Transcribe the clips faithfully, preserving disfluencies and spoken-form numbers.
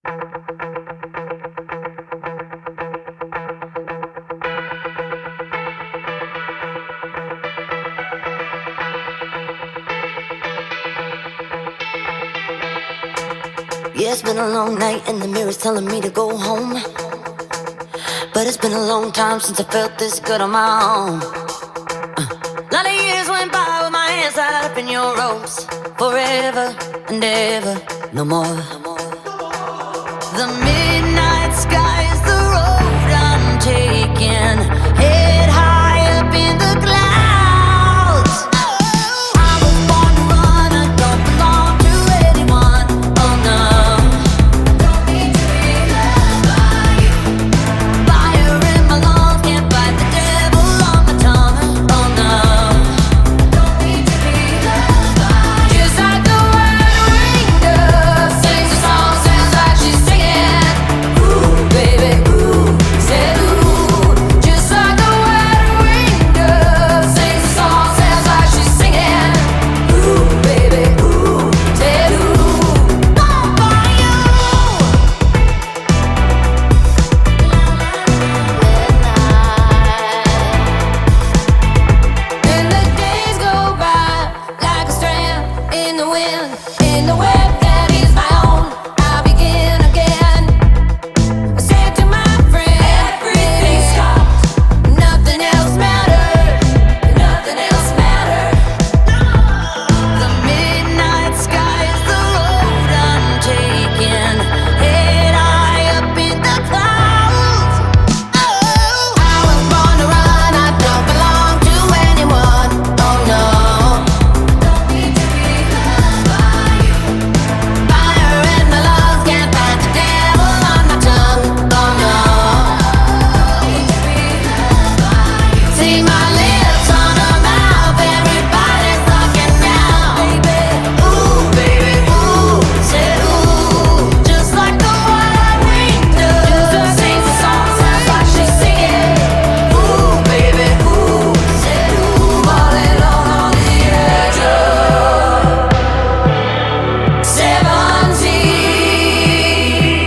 Yeah, it's been a long night and the mirror's telling me to go home. But it's been a long time since I felt this good on my own. Uh, lot of years went by with my hands tied up in your ropes. Forever and ever, no more. The midnight sky is the road I'm taking. Head high up in the clouds. I was born to run, I don't belong to anyone. Oh no. Don't need to be loved by you. Fire in my lungs, can't fight the devil on my tongue. Oh no. Don't need to be loved by you. Just like the word ring dove sings a song, sounds like she's singing. Ooh, baby, ooh, said ooh. Just like the word ring dove sings a song, sounds like she's singing. Ooh, baby, ooh, said ooh. Born for you. And the days go by like a strand in the wind, in the web that is my own. I'll begin again. I said to my friend, everything stopped. Nothing else mattered. Nothing else mattered. The midnight sky is the road I'm taking. Head high up in the clouds. Oh, I was born to run. I don't belong to anyone. Oh no. Don't need to be loved by you. Fire in my lungs, can't fight the devil on my tongue. Oh no. Don't need to be loved by you. See my lips on a mouth, everybody's talking now. Baby, ooh, baby, ooh, said ooh. Just like the word ring dove sings a song, sounds like she's singing. Ooh, baby, ooh, said ooh. All alone on the edge of seventeen.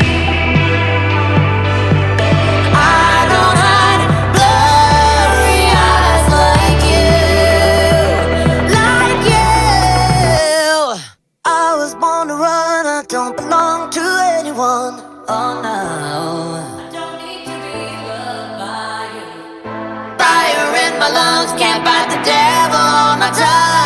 I don't hide blurry eyes like you, like you. I was born to run, I don't belong to anyone. Oh no. I don't need to be loved by you. Fire in my lungs, can't fight the devil on my tongue.